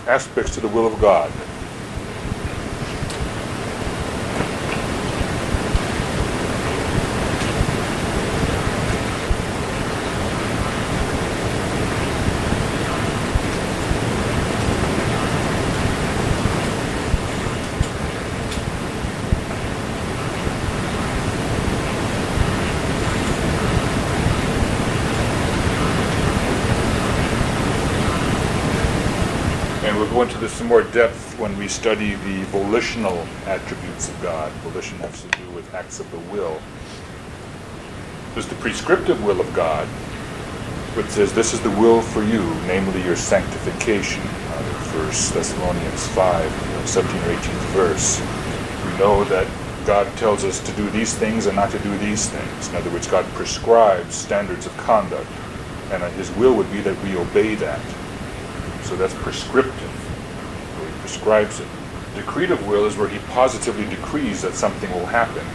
aspects to the will of God. Go into this in more depth when we study the volitional attributes of God. Volition has to do with acts of the will. There's the prescriptive will of God, which says this is the will for you, namely your sanctification. 1 Thessalonians 5, 17 or 18th verse. We know that God tells us to do these things and not to do these things. In other words, God prescribes standards of conduct, and His will would be that we obey that. So that's prescriptive. Prescribes it. Decretive will is where He positively decrees that something will happen,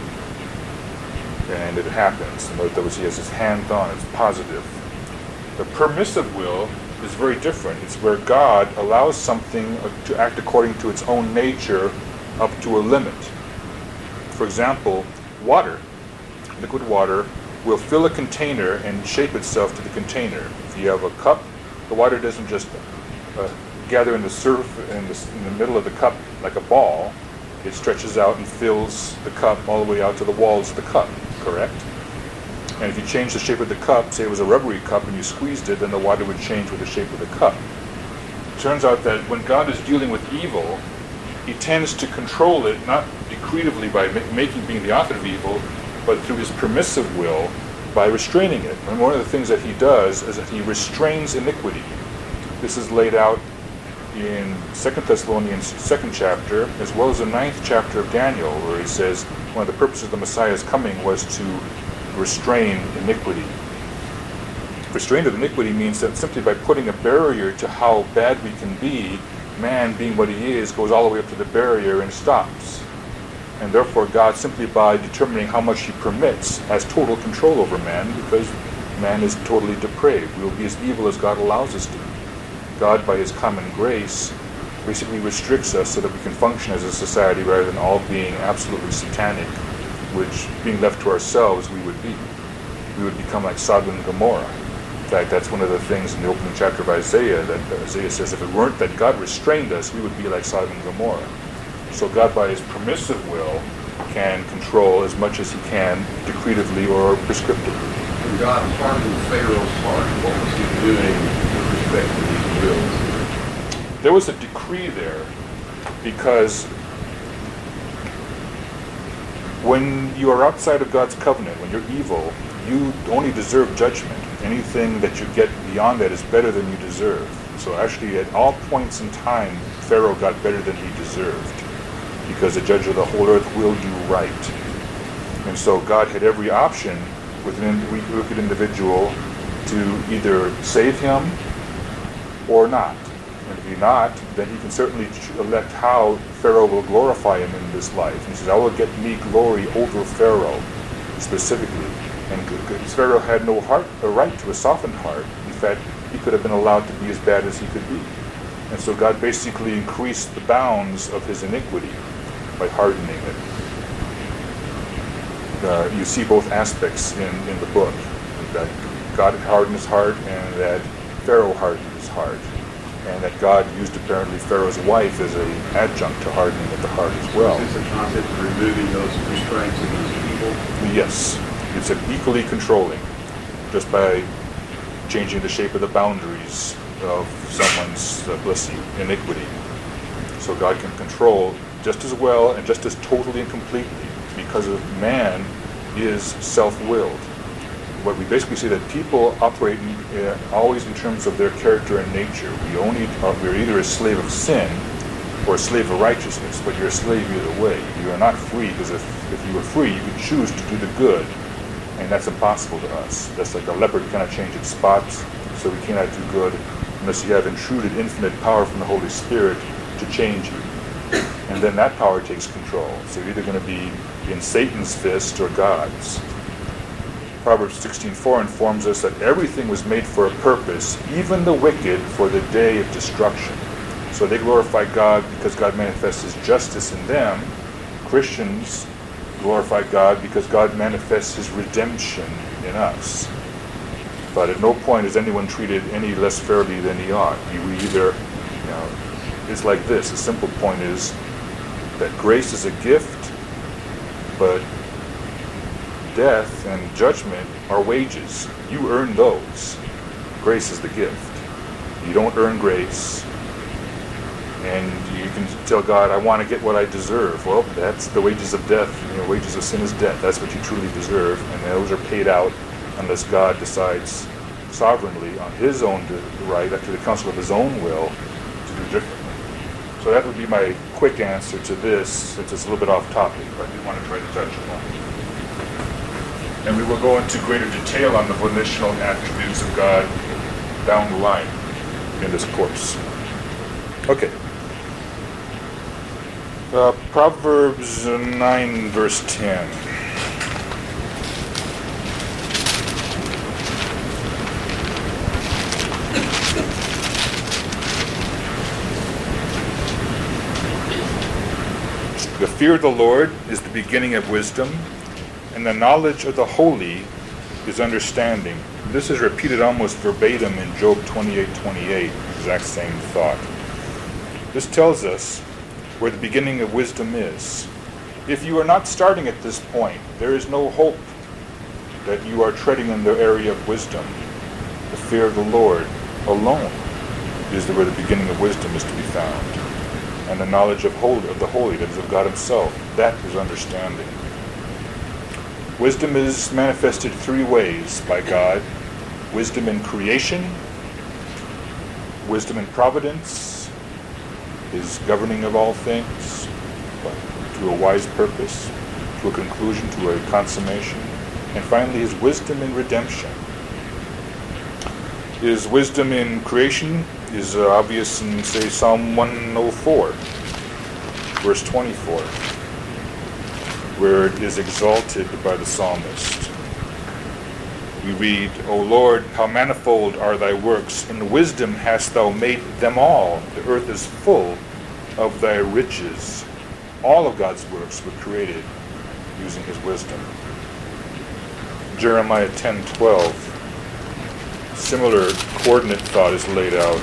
and it happens. In other words, He has His hand on it. It's positive. The permissive will is very different. It's where God allows something to act according to its own nature up to a limit. For example, water, liquid water, will fill a container and shape itself to the container. If you have a cup, the water doesn't just gather in the middle of the cup like a ball. It stretches out and fills the cup all the way out to the walls of the cup, correct? And if you change the shape of the cup, say it was a rubbery cup and you squeezed it, then the water would change with the shape of the cup. It turns out that when God is dealing with evil, He tends to control it, not decretively by being the author of evil, but through His permissive will by restraining it. And one of the things that He does is that He restrains iniquity. This is laid out in 2 Thessalonians 2nd chapter, as well as the 9th chapter of Daniel, where He says one of the purposes of the Messiah's coming was to restrain iniquity. Restraint of iniquity means that simply by putting a barrier to how bad we can be, man, being what he is, goes all the way up to the barrier and stops. And therefore God, simply by determining how much He permits, has total control over man, because man is totally depraved. We will be as evil as God allows us to be. God, by His common grace, basically restricts us so that we can function as a society rather than all being absolutely satanic, which, being left to ourselves, we would be. We would become like Sodom and Gomorrah. In fact, that's one of the things in the opening chapter of Isaiah, that Isaiah says if it weren't that God restrained us, we would be like Sodom and Gomorrah. So God, by His permissive will, can control as much as He can decretively or prescriptively. When God hardened Pharaoh's heart, what was He doing with respect to these wills? There was a decree there, because when you are outside of God's covenant, when you're evil, you only deserve judgment. Anything that you get beyond that is better than you deserve. So actually, at all points in time, Pharaoh got better than he deserved, because the judge of the whole earth will do right. And so God had every option with a wicked individual to either save him or not. And if He not, then He can certainly elect how Pharaoh will glorify Him in this life. And He says, I will get me glory over Pharaoh, specifically. And Pharaoh had no right to a softened heart. In fact, he could have been allowed to be as bad as he could be. And so God basically increased the bounds of his iniquity by hardening it. You see both aspects in the book, that God hardened his heart and that Pharaoh hardened his heart. And that God used apparently Pharaoh's wife as an adjunct to hardening of the heart as well. Is this a concept of removing those restraints against people? Yes. It's equally controlling, just by changing the shape of the boundaries of someone's, iniquity. So God can control just as well and just as totally and completely, because of man is self-willed. What we basically say that people operate always in terms of their character and nature. We're either a slave of sin or a slave of righteousness, but you're a slave either way. You are not free, because if you were free, you could choose to do the good, and that's impossible to us. That's like a leopard cannot change its spots, so we cannot do good unless you have intruded infinite power from the Holy Spirit to change you. And then that power takes control. So you're either going to be in Satan's fist or God's. Proverbs 16:4 informs us that everything was made for a purpose, even the wicked for the day of destruction. So they glorify God because God manifests his justice in them. Christians glorify God because God manifests his redemption in us. But at no point is anyone treated any less fairly than he ought. We either, it's like this. The simple point is that grace is a gift, but death and judgment are wages. You earn those. Grace is the gift. You don't earn grace. And you can tell God, I want to get what I deserve. Well, that's the wages of death. Wages of sin is death. That's what you truly deserve. And those are paid out unless God decides sovereignly on his own right, after the counsel of his own will, to do differently. So that would be my quick answer to this, since it's a little bit off topic, but I do want to try to touch upon it. And we will go into greater detail on the volitional attributes of God down the line in this course. Okay. Proverbs 9, verse 10. The fear of the Lord is the beginning of wisdom, and the knowledge of the holy is understanding. This is repeated almost verbatim in Job 28:28, exact same thought. This tells us where the beginning of wisdom is. If you are not starting at this point, there is no hope that you are treading in the area of wisdom. The fear of the Lord alone is where the beginning of wisdom is to be found. And the knowledge of the holy, that is of God himself, that is understanding. Wisdom is manifested three ways by God. Wisdom in creation, wisdom in providence, his governing of all things, to a wise purpose, to a conclusion, to a consummation, and finally his wisdom in redemption. His wisdom in creation is obvious in, say, Psalm 104, verse 24, where it is exalted by the psalmist. We read, O Lord, how manifold are thy works. In wisdom hast thou made them all. The earth is full of thy riches. All of God's works were created using his wisdom. Jeremiah 10:12. Similar coordinate thought is laid out.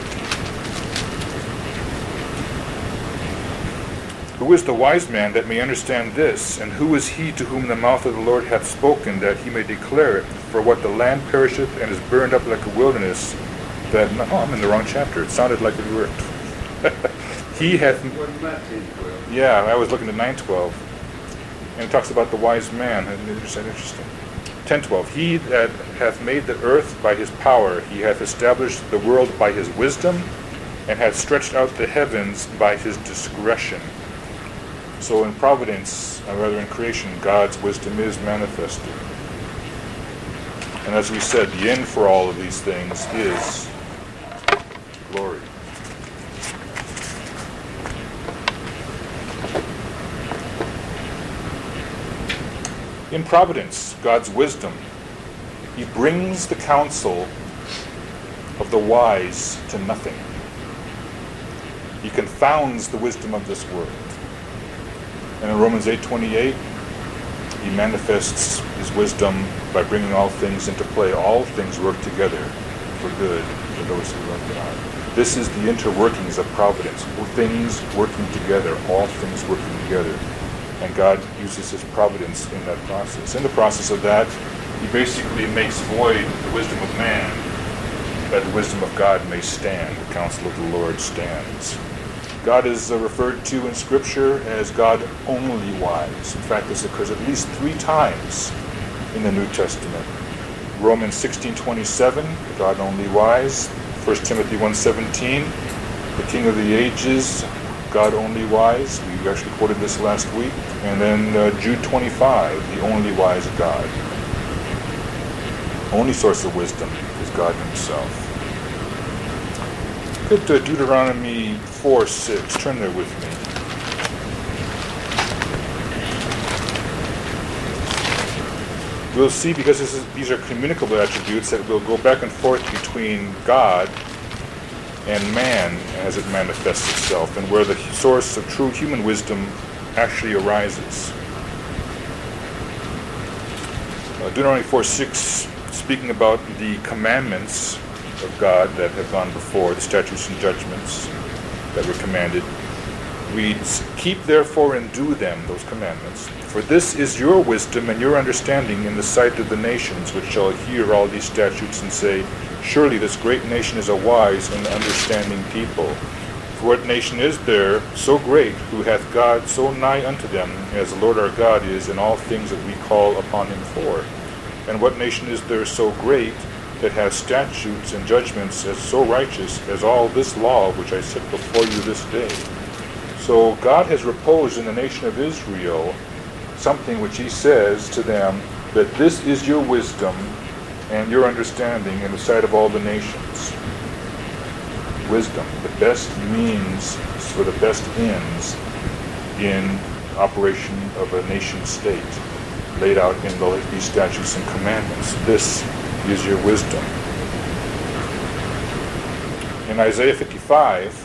Who is the wise man that may understand this? And who is he to whom the mouth of the Lord hath spoken, that he may declare it? For what the land perisheth and is burned up like a wilderness, that... Oh, I'm in the wrong chapter. It sounded like it worked. He hath... Yeah, I was looking at 9:12. And it talks about the wise man. Interesting. 10:12. He that hath made the earth by his power, he hath established the world by his wisdom, and hath stretched out the heavens by his discretion. So in providence, or rather in creation, God's wisdom is manifested. And as we said, the end for all of these things is glory. In providence, God's wisdom, he brings the counsel of the wise to nothing. He confounds the wisdom of this world. And in Romans 8:28, he manifests his wisdom by bringing all things into play. All things work together for good for those who love God. This is the interworkings of providence. Things working together, all things working together. And God uses his providence in that process. In the process of that, he basically makes void the wisdom of man, that the wisdom of God may stand. The counsel of the Lord stands. God is referred to in Scripture as God only wise. In fact, this occurs at least 3 times in the New Testament. Romans 16:27, God only wise. 1 Timothy 1:17, the King of the ages, God only wise. We actually quoted this last week. And then Jude 25, the only wise God. Only source of wisdom is God himself. Look at Deuteronomy 4:6. Turn there with me. We'll see, because these are communicable attributes, that will go back and forth between God and man as it manifests itself, and where the source of true human wisdom actually arises. Deuteronomy 4:6, speaking about the commandments of God that have gone before, the statutes and judgments that were commanded, reads, "Keep therefore and do them," those commandments, "for this is your wisdom and your understanding in the sight of the nations, which shall hear all these statutes and say, Surely this great nation is a wise and understanding people. For what nation is there so great, who hath God so nigh unto them, as the Lord our God is in all things that we call upon him for? And what nation is there so great, that has statutes and judgments as so righteous as all this law which I set before you this day?" So God has reposed in the nation of Israel something which he says to them, that this is your wisdom and your understanding in the sight of all the nations. Wisdom, the best means for the best ends in operation of a nation state, laid out in these statutes and commandments. This is your wisdom. In Isaiah 55,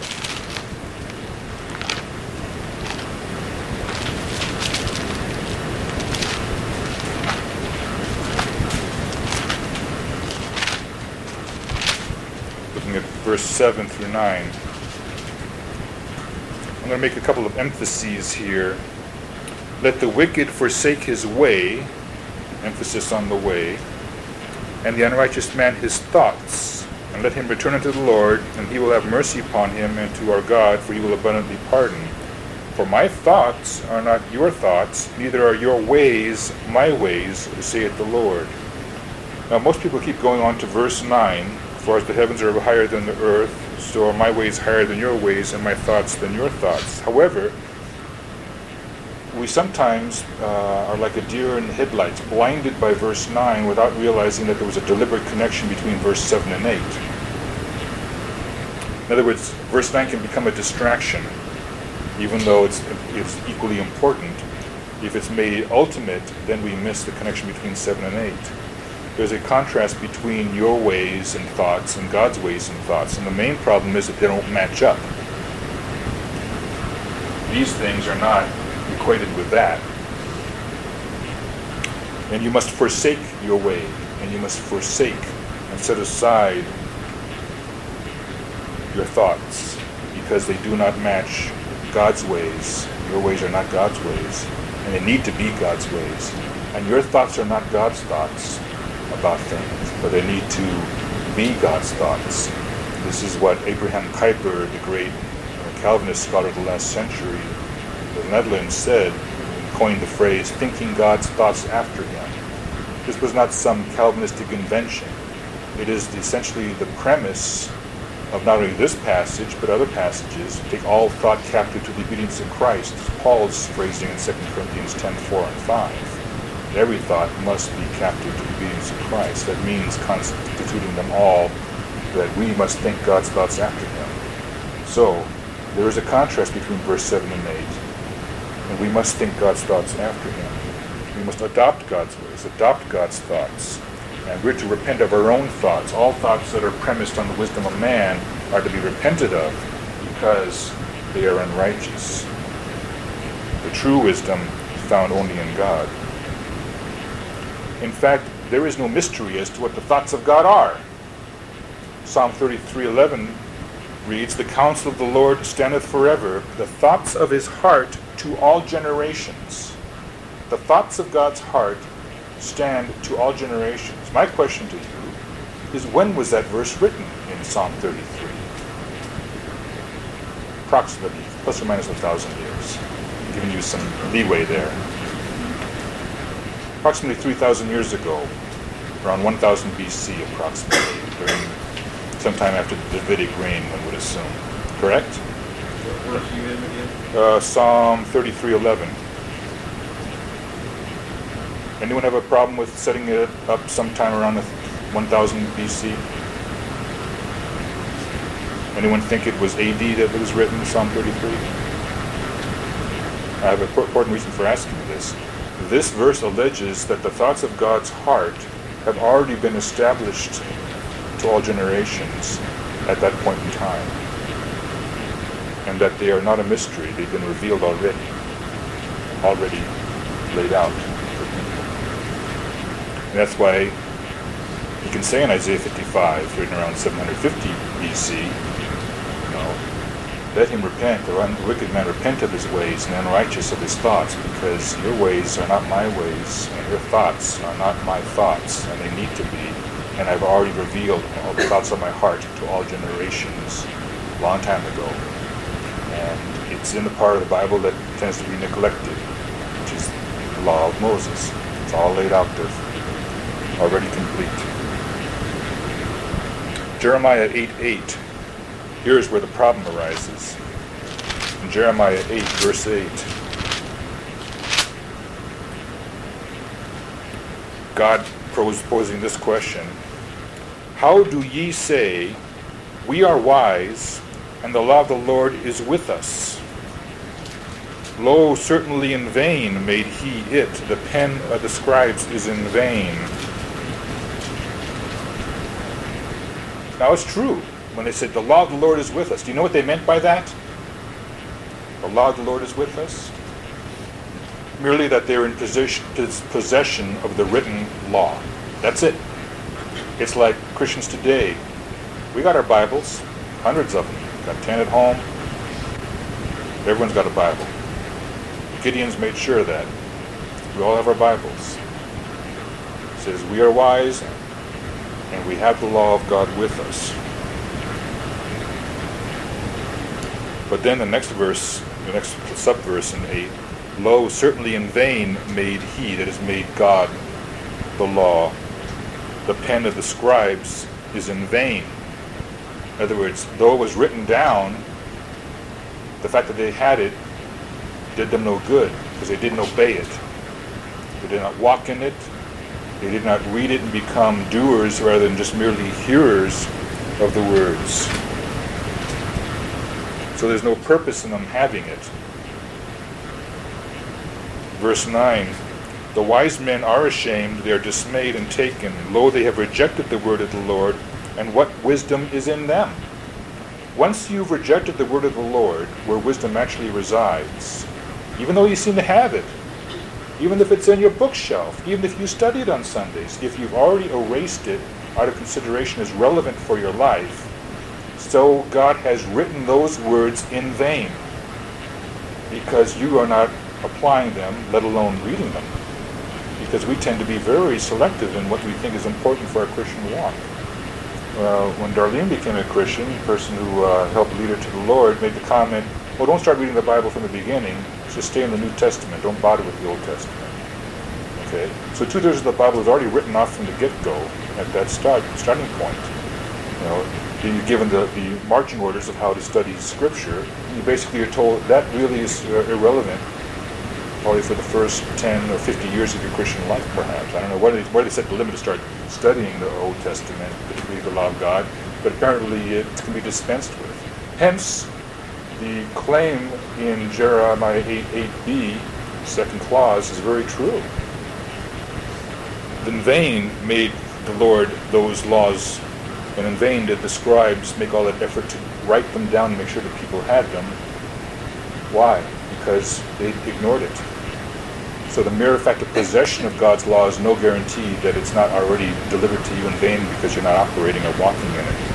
at verse 7 through 9. I'm going to make a couple of emphases here. "Let the wicked forsake his way," emphasis on the way, "and the unrighteous man his thoughts, and let him return unto the Lord, and he will have mercy upon him, and to our God, for he will abundantly pardon. For my thoughts are not your thoughts, neither are your ways my ways, saith the Lord." Now most people keep going on to verse 9, "For as the heavens are higher than the earth, so are my ways higher than your ways, and my thoughts than your thoughts." However, we sometimes are like a deer in the headlights, blinded by verse 9 without realizing that there was a deliberate connection between verse 7 and 8. In other words, verse 9 can become a distraction, even though it's equally important. If it's made ultimate, then we miss the connection between 7 and 8. There's a contrast between your ways and thoughts and God's ways and thoughts, and the main problem is that they don't match up. These things are not equated with that. And you must forsake your way, and you must forsake and set aside your thoughts, because they do not match God's ways. Your ways are not God's ways, and they need to be God's ways. And your thoughts are not God's thoughts about things, but they need to be God's thoughts. This is what Abraham Kuyper, the great Calvinist scholar of the last century, the Netherlands, said, coined the phrase, "thinking God's thoughts after him." This was not some Calvinistic invention. It is essentially the premise of not only this passage, but other passages. "Take all thought captive to the obedience of Christ," Paul's phrasing in 2 Corinthians 10:4 and 5. Every thought must be captive to the obedience of Christ. That means constituting them all, that we must think God's thoughts after him. So, there is a contrast between verse 7 and 8. And we must think God's thoughts after him. We must adopt God's ways, adopt God's thoughts. And we're to repent of our own thoughts. All thoughts that are premised on the wisdom of man are to be repented of, because they are unrighteous. The true wisdom is found only in God. In fact, there is no mystery as to what the thoughts of God are. Psalm 33:11 reads, "The counsel of the Lord standeth forever, the thoughts of his heart to all generations." The thoughts of God's heart stand to all generations. My question to you is, when was that verse written in Psalm 33? Approximately, plus or minus 1,000 years. I'm giving you some leeway there. Approximately 3,000 years ago, around 1000 BC approximately, during sometime after the Davidic reign, one would assume. Correct? What verse are you in again? Psalm 33:11. Anyone have a problem with setting it up sometime around 1000 BC? Anyone think it was AD that it was written, Psalm 33? I have an important reason for asking this. This verse alleges that the thoughts of God's heart have already been established to all generations, at that point in time. And that they are not a mystery. They've been revealed already laid out for people. And that's why you can say in Isaiah 55, written around 750 BC, let him repent, the wicked man repent of his ways, and the unrighteous of his thoughts, because your ways are not my ways, and your thoughts are not my thoughts, and they need to be. And I've already revealed all the thoughts of my heart to all generations a long time ago. And it's in the part of the Bible that tends to be neglected, which is the law of Moses. It's all laid out there, already complete. Jeremiah 8:8. Here's where the problem arises. In Jeremiah 8, verse 8, God posing this question: how do ye say, we are wise, and the law of the Lord is with us? Lo, certainly in vain made he it. The pen of the scribes is in vain. Now it's true. When they said the law of the Lord is with us, do you know what they meant by that? The law of the Lord is with us? Merely that they're in possession of the written law. That's it. It's like Christians today. We got our Bibles, hundreds of them. Got 10 at home. Everyone's got a Bible. Gideon's made sure of that. We all have our Bibles. It says we are wise and we have the law of God with us. But then the next verse, the next sub-verse in 8, lo, certainly in vain made he, that is made God, the law. The pen of the scribes is in vain. In other words, though it was written down, the fact that they had it did them no good, because they didn't obey it. They did not walk in it. They did not read it and become doers rather than just merely hearers of the words. So there's no purpose in them having it. Verse 9, the wise men are ashamed, they are dismayed and taken. Lo, they have rejected the word of the Lord, and what wisdom is in them? Once you've rejected the word of the Lord, where wisdom actually resides, even though you seem to have it, even if it's in your bookshelf, even if you study it on Sundays, if you've already erased it out of consideration as relevant for your life, so God has written those words in vain, because you are not applying them, let alone reading them. Because we tend to be very selective in what we think is important for our Christian walk. When Darlene became a Christian, the person who helped lead her to the Lord made the comment, well, don't start reading the Bible from the beginning, just stay in the New Testament, don't bother with the Old Testament. Okay? So 2/3 of the Bible is already written off from the get-go at that starting point. You're given the marching orders of how to study Scripture. You basically are told that really is irrelevant, probably for the first 10 or 50 years of your Christian life, perhaps. I don't know where they set the limit to start studying the Old Testament, particularly the law of God, but apparently it can be dispensed with. Hence, the claim in Jeremiah 8:8b, second clause, is very true. In vain made the Lord those laws, and in vain did the scribes make all that effort to write them down and make sure that people had them. Why? Because they ignored it. So the mere fact of possession of God's law is no guarantee that it's not already delivered to you in vain because you're not operating or walking in it.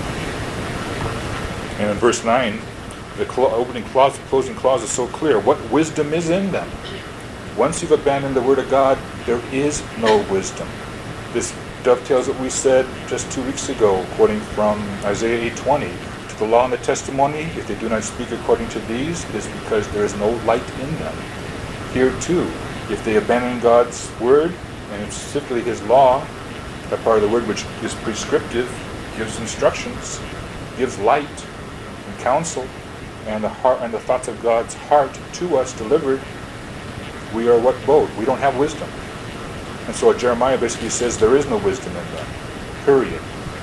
And in verse 9, the opening clause, the closing clause is so clear. What wisdom is in them? Once you've abandoned the Word of God, there is no wisdom. This dovetails what we said just 2 weeks ago, quoting from Isaiah 8:20. To the law and the testimony, if they do not speak according to these, it is because there is no light in them. Here too, if they abandon God's Word, and specifically His law, that part of the Word which is prescriptive, gives instructions, gives light and counsel, and the heart and the thoughts of God's heart to us delivered, we are what boat? We don't have wisdom. And so Jeremiah basically says there is no wisdom in them. Period.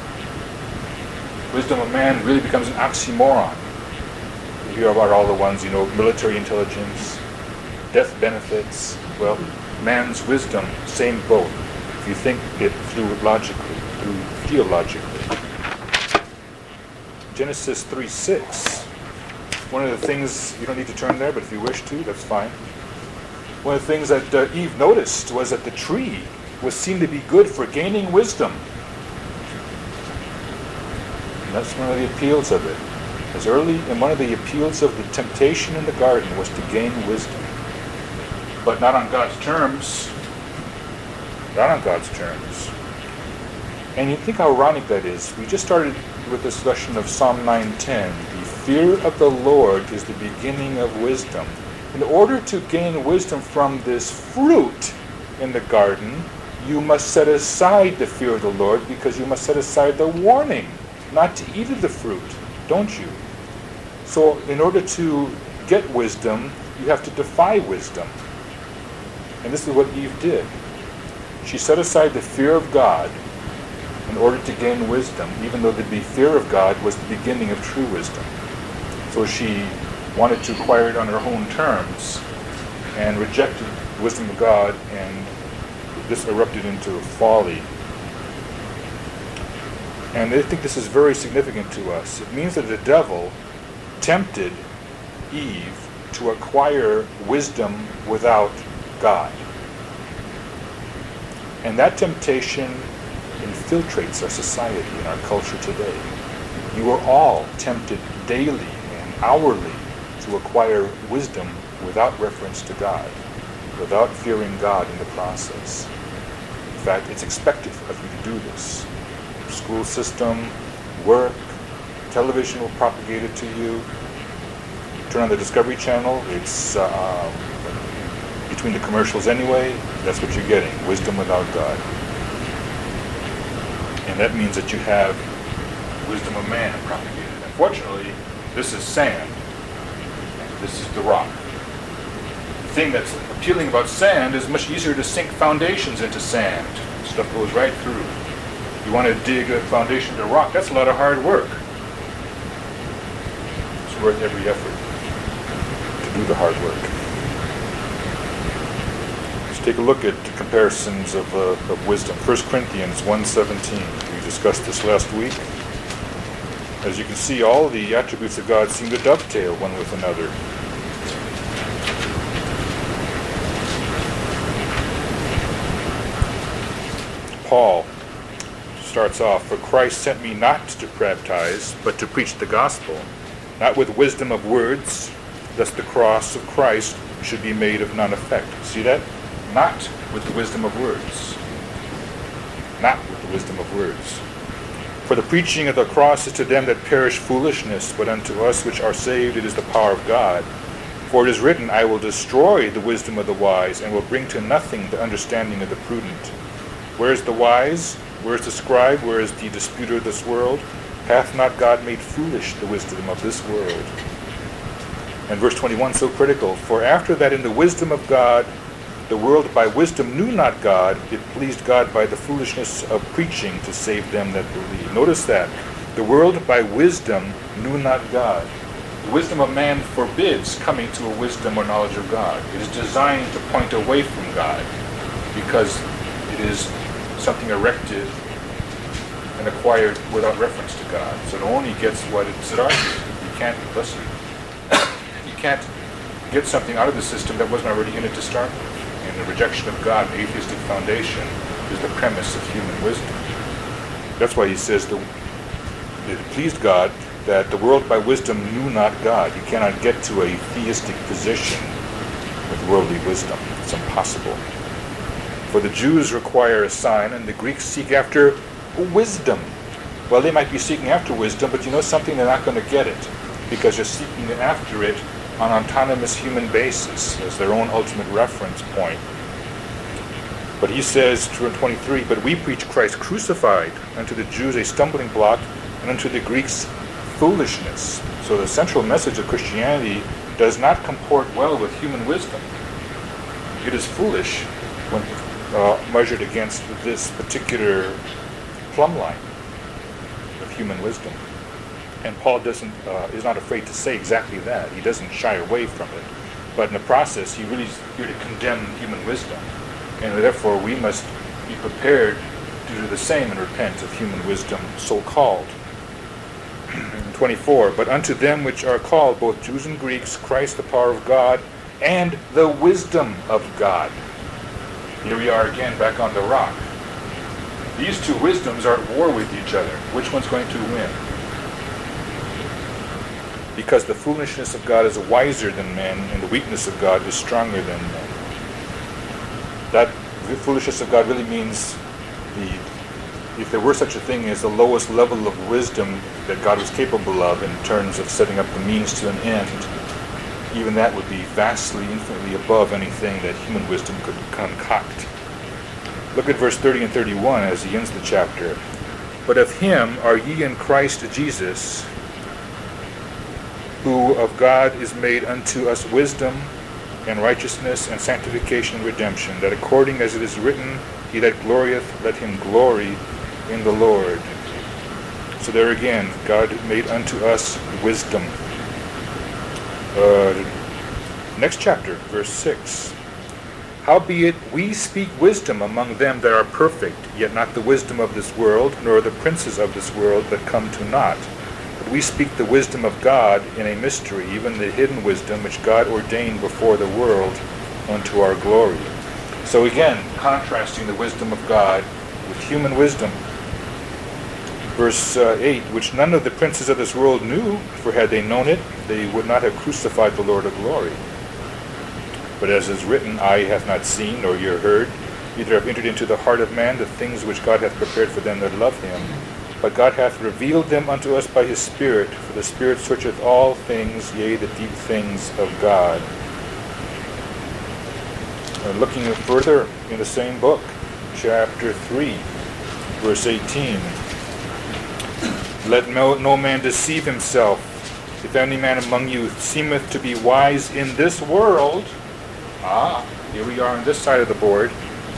Wisdom of man really becomes an oxymoron. You hear about all the ones, military intelligence, death benefits. Well, man's wisdom, same boat. If you think it through logically, through theologically. Genesis 3:6. One of the things, you don't need to turn there, but if you wish to, that's fine. One of the things that Eve noticed was that the tree was seen to be good for gaining wisdom. And that's one of the appeals of it. As early, and one of the appeals of the temptation in the garden was to gain wisdom. But not on God's terms. Not on God's terms. And you think how ironic that is. We just started with this discussion of Psalm 9:10. The fear of the Lord is the beginning of wisdom. In order to gain wisdom from this fruit in the garden, you must set aside the fear of the Lord, because you must set aside the warning not to eat of the fruit, don't you? So in order to get wisdom, you have to defy wisdom. And this is what Eve did. She set aside the fear of God in order to gain wisdom, even though the fear of God was the beginning of true wisdom. So she wanted to acquire it on her own terms and rejected the wisdom of God, and this erupted into folly. And I think this is very significant to us. It means that the devil tempted Eve to acquire wisdom without God. And that temptation infiltrates our society and our culture today. You are all tempted daily and hourly to acquire wisdom without reference to God, without fearing God in the process. In fact, it's expected of you to do this. School system, work, television will propagate it to you. Turn on the Discovery Channel, it's between the commercials anyway, that's what you're getting, wisdom without God. And that means that you have wisdom of man propagated. Unfortunately, this is sand. This is the rock. The thing that's appealing about sand is much easier to sink foundations into sand. Stuff goes right through. You want to dig a foundation to rock, that's a lot of hard work. It's worth every effort to do the hard work. Let's take a look at the comparisons of wisdom. 1 Corinthians 1:17. We discussed this last week. As you can see, all the attributes of God seem to dovetail one with another. Paul starts off, "For Christ sent me not to baptize, but to preach the gospel, not with wisdom of words, lest the cross of Christ should be made of none effect." See that? Not with the wisdom of words. Not with the wisdom of words. "For the preaching of the cross is to them that perish foolishness, but unto us which are saved it is the power of God. For it is written, I will destroy the wisdom of the wise, and will bring to nothing the understanding of the prudent. Where is the wise? Where is the scribe? Where is the disputer of this world? Hath not God made foolish the wisdom of this world?" And verse 21, so critical. "For after that in the wisdom of God, the world by wisdom knew not God, it pleased God by the foolishness of preaching to save them that believe." Notice that. The world by wisdom knew not God. The wisdom of man forbids coming to a wisdom or knowledge of God. It is designed to point away from God, because it is something erected and acquired without reference to God. So it only gets what it's argued. You can't, bless you, you can't get something out of the system that wasn't already in it to start with. And the rejection of God, the atheistic foundation, is the premise of human wisdom. That's why he says that it pleased God that the world by wisdom knew not God. You cannot get to a theistic position with worldly wisdom. It's impossible. "For the Jews require a sign, and the Greeks seek after wisdom." Well, they might be seeking after wisdom, but you know something? They're not going to get it, because they're seeking after it on an autonomous human basis as their own ultimate reference point. But he says, 23, "But we preach Christ crucified, unto the Jews a stumbling block, and unto the Greeks foolishness." So the central message of Christianity does not comport well with human wisdom. It is foolish when measured against this particular plumb line of human wisdom. And Paul is not afraid to say exactly that. He doesn't shy away from it. But in the process, he really is here to condemn human wisdom. And therefore, we must be prepared to do the same and repent of human wisdom, so-called. 24, but unto them which are called, both Jews and Greeks, Christ the power of God, and the wisdom of God. Here we are again, back on the rock. These two wisdoms are at war with each other. Which one's going to win? Because the foolishness of God is wiser than men, and the weakness of God is stronger than men. That foolishness of God really means if there were such a thing as the lowest level of wisdom that God was capable of in terms of setting up the means to an end, even that would be vastly, infinitely above anything that human wisdom could concoct. Look at verse 30 and 31 as he ends the chapter. But of him are ye in Christ Jesus, who of God is made unto us wisdom and righteousness and sanctification and redemption, that according as it is written, he that glorieth, let him glory in the Lord. So there again, God made unto us wisdom. Next chapter, verse 6. Howbeit we speak wisdom among them that are perfect, yet not the wisdom of this world, nor the princes of this world that come to naught. But we speak the wisdom of God in a mystery, even the hidden wisdom which God ordained before the world unto our glory. So again, contrasting the wisdom of God with human wisdom. Verse 8, which none of the princes of this world knew, for had they known it, they would not have crucified the Lord of glory. But as is written, eye hath not seen, nor ear heard, neither have entered into the heart of man the things which God hath prepared for them that love him. But God hath revealed them unto us by his Spirit, for the Spirit searcheth all things, yea, the deep things of God. And looking further in the same book, chapter 3, verse 18. Let no man deceive himself. If any man among you seemeth to be wise in this world, here we are on this side of the board,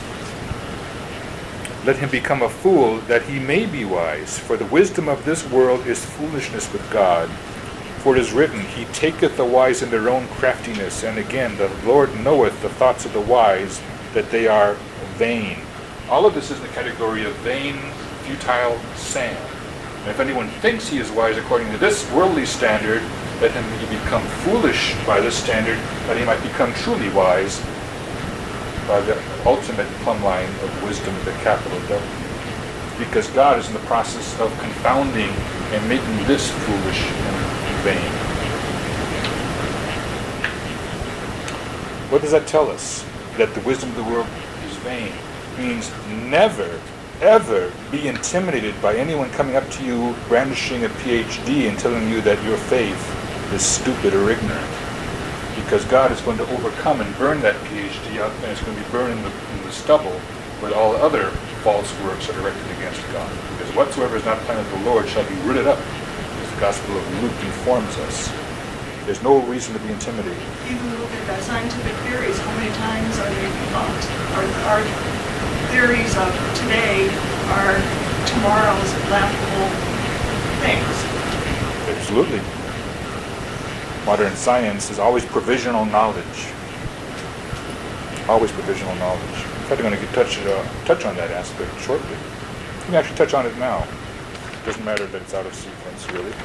let him become a fool, that he may be wise. For the wisdom of this world is foolishness with God. For it is written, he taketh the wise in their own craftiness. And again, the Lord knoweth the thoughts of the wise, that they are vain. All of this is in the category of vain, futile sand. And if anyone thinks he is wise according to this worldly standard, let him become foolish by this standard, that he might become truly wise by the ultimate plumb line of wisdom, the capital W. Because God is in the process of confounding and making this foolish and vain. What does that tell us? That the wisdom of the world is vain. It means never, ever be intimidated by anyone coming up to you brandishing a PhD and telling you that your faith is stupid or ignorant. Because God is going to overcome and burn that PhD up, and it's going to be burned in the stubble with all other false works that are directed against God. Because whatsoever is not planted of the Lord shall be rooted up, as the Gospel of Luke informs us. There's no reason to be intimidated. Even look at scientific theories. How many times are they debunked? Our theories of today are tomorrow's laughable things. Absolutely. Modern science is always provisional knowledge. Always provisional knowledge. In fact, I'm going to touch on that aspect shortly. You can actually touch on it now. It doesn't matter that it's out of sequence, really.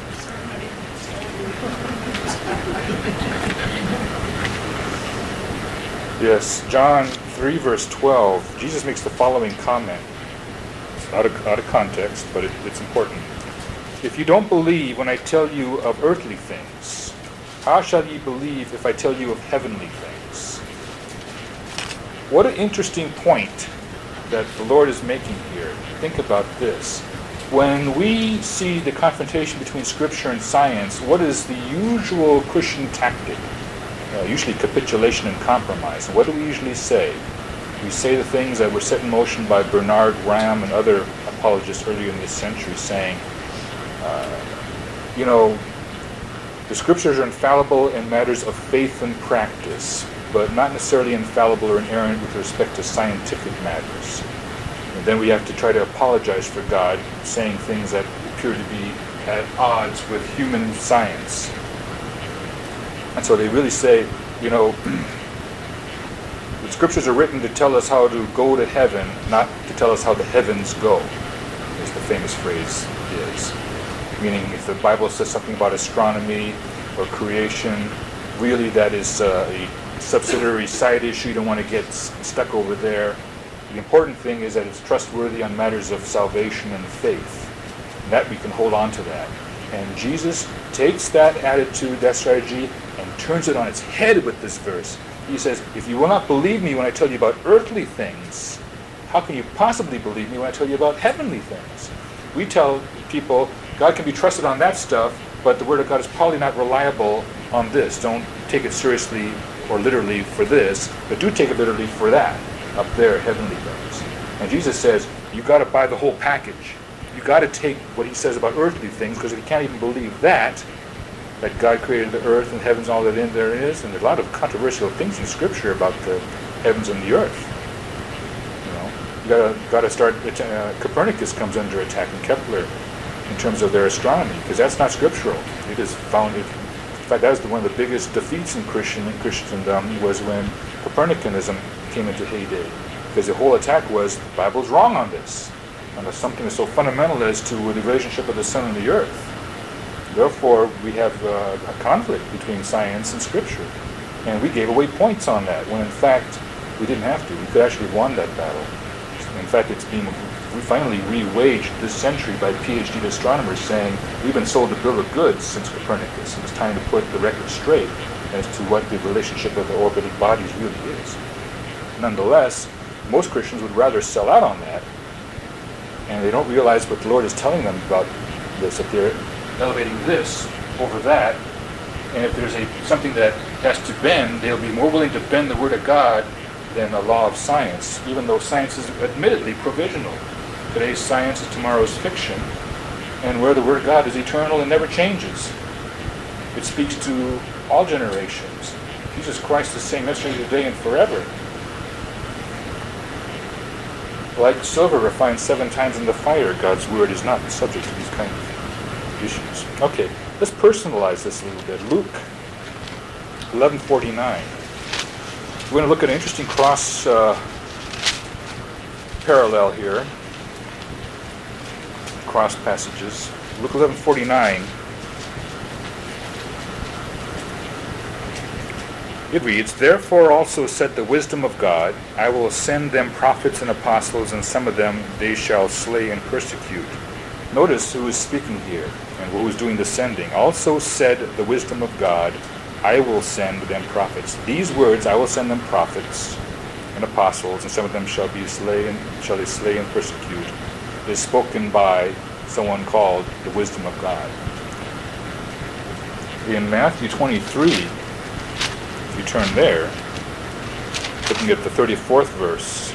Yes, John 3, verse 12. Jesus makes the following comment. It's out of context, but it's important. If you don't believe when I tell you of earthly things, how shall ye believe if I tell you of heavenly things? What an interesting point that the Lord is making here. Think about this. When we see the confrontation between Scripture and science, what is the usual Christian tactic? Usually capitulation and compromise. And what do we usually say? We say the things that were set in motion by Bernard Graham and other apologists earlier in this century, saying, the Scriptures are infallible in matters of faith and practice, but not necessarily infallible or inerrant with respect to scientific matters. And then we have to try to apologize for God saying things that appear to be at odds with human science. And so they really say, the Scriptures are written to tell us how to go to heaven, not to tell us how the heavens go, as the famous phrase is. Meaning, if the Bible says something about astronomy or creation, really that is a subsidiary side issue. You don't want to get stuck over there. The important thing is that it's trustworthy on matters of salvation and faith. And that we can hold on to that. And Jesus takes that attitude, that strategy, and turns it on its head with this verse. He says, if you will not believe me when I tell you about earthly things, how can you possibly believe me when I tell you about heavenly things? We tell people God can be trusted on that stuff, but the Word of God is probably not reliable on this. Don't take it seriously or literally for this, but do take it literally for that, up there, heavenly things. And Jesus says, you got to buy the whole package. You got to take what he says about earthly things, because if you can't even believe that God created the earth and heavens, all that in there is, and there's a lot of controversial things in Scripture about the heavens and the earth. You got to start. Copernicus comes under attack, and Kepler, in terms of their astronomy, because that's not scriptural. It is found. In fact, that was one of the biggest defeats in Christendom was when Copernicanism came into heyday, because the whole attack was the Bible's wrong on this, and there's something that's so fundamental as to the relationship of the sun and the earth. Therefore, we have a conflict between science and Scripture, and we gave away points on that when, in fact, we didn't have to. We could actually have won that battle. In fact, we finally re-waged this century by PhD astronomers saying we've been sold a bill of goods since Copernicus. It was time to put the record straight as to what the relationship of the orbiting bodies really is. Nonetheless, most Christians would rather sell out on that, and they don't realize what the Lord is telling them about this, that they're elevating this over that, and if there's something that has to bend, they'll be more willing to bend the Word of God than the law of science, even though science is admittedly provisional. Today's science is tomorrow's fiction, and where the Word of God is eternal and never changes. It speaks to all generations. Jesus Christ is the same yesterday, today, and forever. Like silver refined 7 times in the fire, God's Word is not subject to these kind of issues. Okay, let's personalize this a little bit. Luke 11:49. We're going to look at an interesting cross parallel here. Cross passages. Luke 11:49. It reads, "Therefore also said the wisdom of God, I will send them prophets and apostles, and some of them they shall slay and persecute." Notice who is speaking here and who is doing the sending. Also said the wisdom of God, I will send them prophets. These words, I will send them prophets and apostles, and some of them shall they slay and persecute, is spoken by someone called the wisdom of God. In Matthew 23, if you turn there, looking at the 34th verse,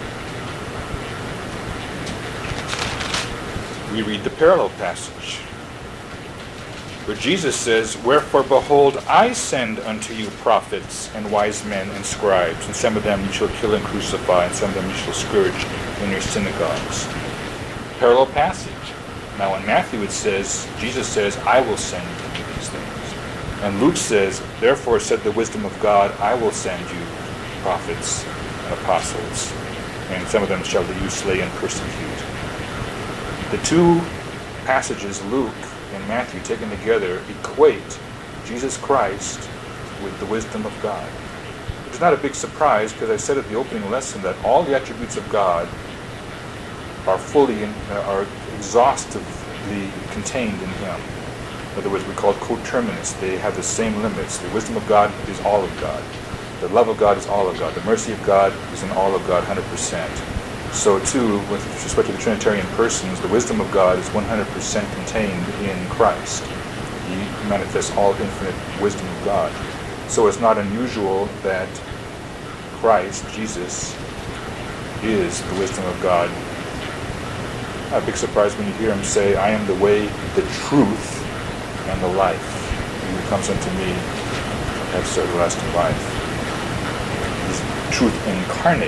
we read the parallel passage, where Jesus says, "Wherefore, behold, I send unto you prophets and wise men and scribes, and some of them you shall kill and crucify, and some of them you shall scourge in your synagogues." Parallel passage. Now in Matthew it says, Jesus says, "I will send you these things." And Luke says, "Therefore said the wisdom of God, I will send you prophets and apostles, and some of them shall you slay and persecute." The two passages, Luke and Matthew, taken together, equate Jesus Christ with the wisdom of God. It's not a big surprise, because I said at the opening lesson that all the attributes of God are are exhaustively contained in Him. In other words, we call it coterminous. They have the same limits. The wisdom of God is all of God. The love of God is all of God. The mercy of God is in all of God, 100%. So too, with respect to the Trinitarian persons, the wisdom of God is 100% contained in Christ. He manifests all infinite wisdom of God. So it's not unusual that Christ, Jesus, is the wisdom of God. Not a big surprise when you hear Him say, "I am the way, the truth, and the life. He who comes unto me has everlasting life." He's truth incarnate.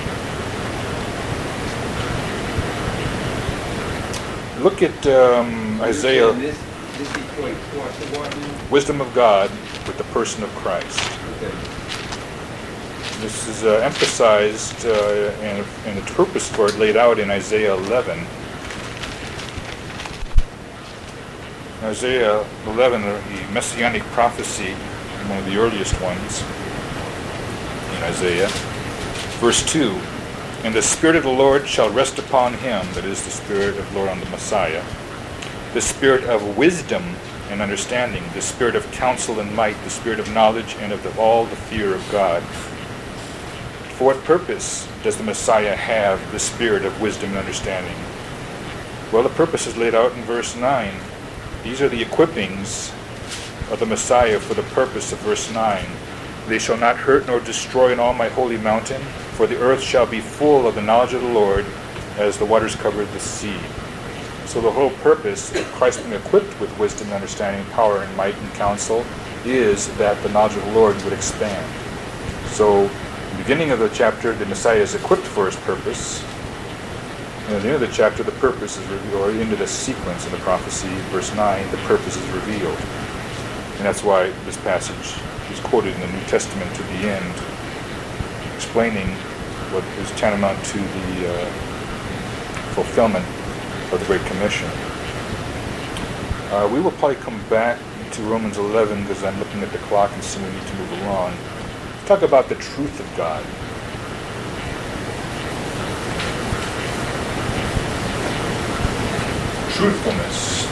Look at Isaiah, This equates what to what? wisdom of God with the person of Christ. Okay. This is emphasized and the purpose for it laid out in Isaiah 11. Isaiah 11, the messianic prophecy, one of the earliest ones in Isaiah. Verse 2, "And the Spirit of the Lord shall rest upon him," that is, the Spirit of the Lord on the Messiah, "the Spirit of wisdom and understanding, the Spirit of counsel and might, the Spirit of knowledge and of all the fear of God." For what purpose does the Messiah have the Spirit of wisdom and understanding? Well, the purpose is laid out in verse 9. These are the equippings of the Messiah for the purpose of verse 9. "They shall not hurt nor destroy in all my holy mountain, for the earth shall be full of the knowledge of the Lord as the waters cover the sea." So the whole purpose of Christ being equipped with wisdom and understanding, power and might and counsel, is that the knowledge of the Lord would expand. So, in the beginning of the chapter, the Messiah is equipped for his purpose. And at the end of the chapter, the purpose is revealed, or into the sequence in the prophecy, verse 9, the purpose is revealed. And that's why this passage is quoted in the New Testament to the end, explaining what is tantamount to the fulfillment of the Great Commission. We will probably come back to Romans 11 because I'm looking at the clock and seeing we need to move along. Let's talk about the truth of God. Truthfulness.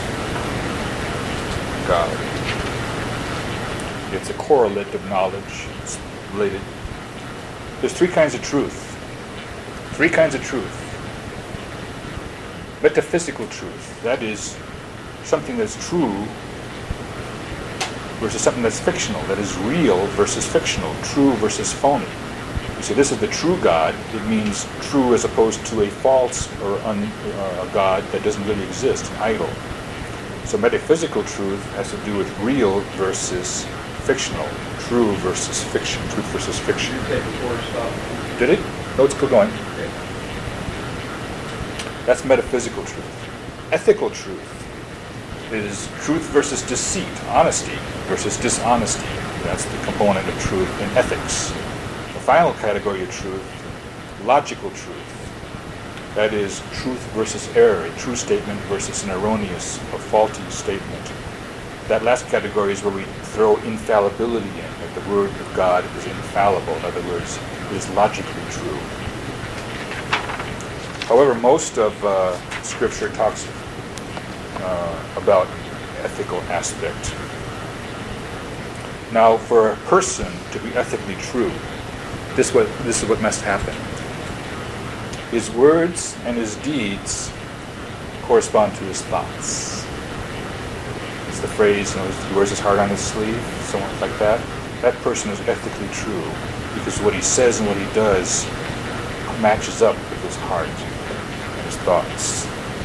God. It's a correlate of knowledge. It's related. There's three kinds of truth. Three kinds of truth. Metaphysical truth. That is something that's true versus something that's fictional. That is real versus fictional. True versus phony. You see, this is the true God. It means true as opposed to a false or a God that doesn't really exist, an idol. So metaphysical truth has to do with real versus fictional. True versus fiction. Truth versus fiction. Did it? No, it's still going. Okay. That's metaphysical truth. Ethical truth is truth versus deceit. Honesty versus dishonesty. That's the component of truth in ethics. The final category of truth, logical truth. That is truth versus error, a true statement versus an erroneous or faulty statement. That last category is where we throw infallibility in, that the Word of God is infallible. In other words, it is logically true. However, most of Scripture talks about ethical aspect. Now, for a person to be ethically true, this is what must happen. His words and his deeds correspond to his thoughts. It's the phrase, he wears his heart on his sleeve, something like that. That person is ethically true because what he says and what he does matches up with his heart and his thoughts.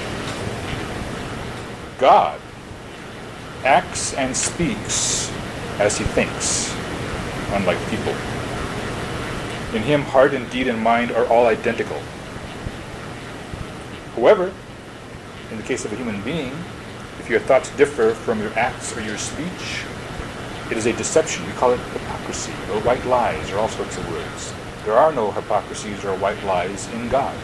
God acts and speaks as he thinks, unlike people. In him, heart and deed and mind are all identical. However, in the case of a human being, if your thoughts differ from your acts or your speech, it is a deception. We call it hypocrisy or white lies or all sorts of words. There are no hypocrisies or white lies in God.